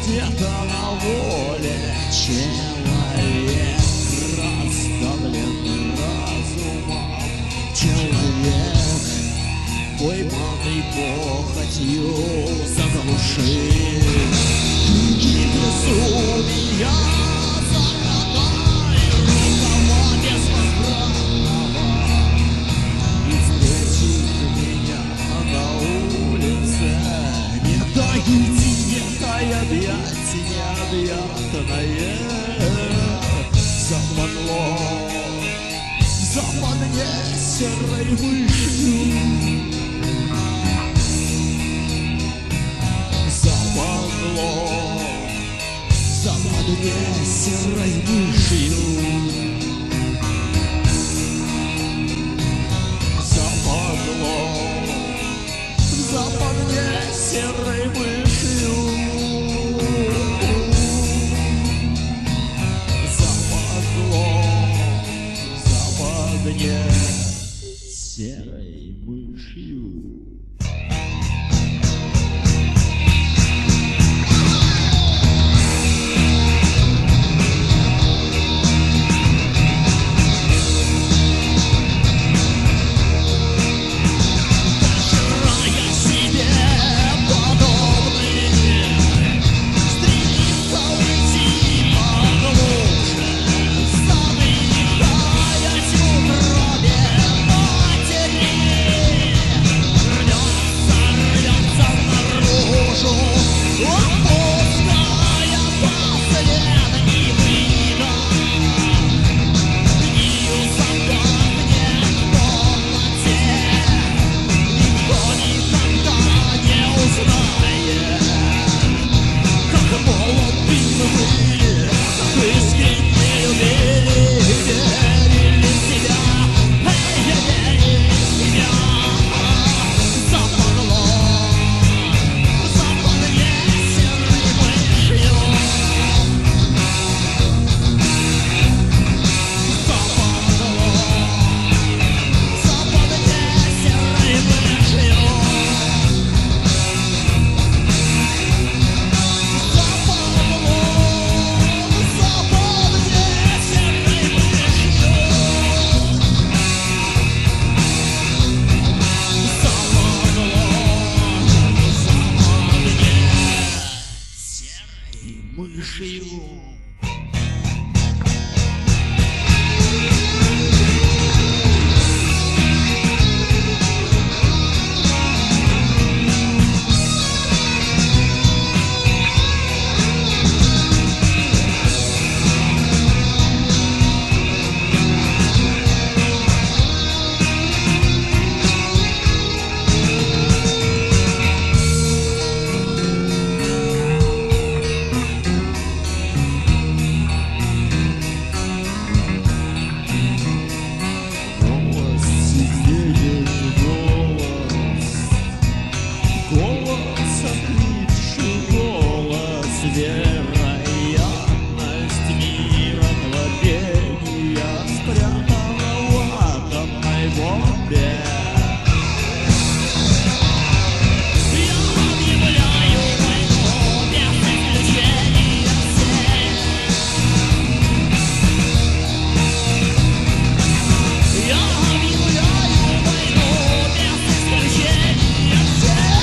где-то на воле человек, раздавленный разумом человек, пойманный похотью заглушил крики безумия, закатаю рукава безвозвратного и встретит меня на улице. Не дайте, не дай объять, необъятное заманло, заманне серой мышью. Заманне серой мышью. Заманне серой мышью. Заманне серой мышью. Мышью. Вероятность мира творения спрятана в атомной бомбе. Я объявляю войну без исключения всех. Я объявляю войну без исключения всех.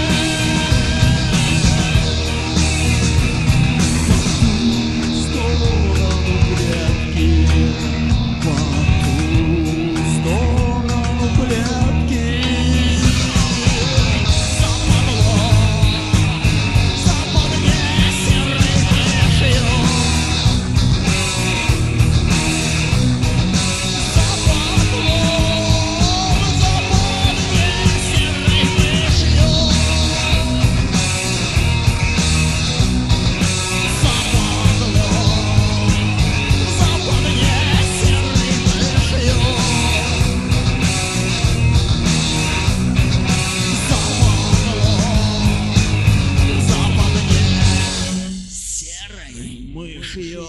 Мышью.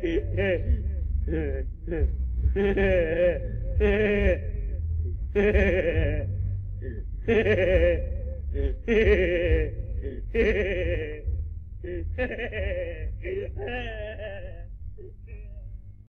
Hey!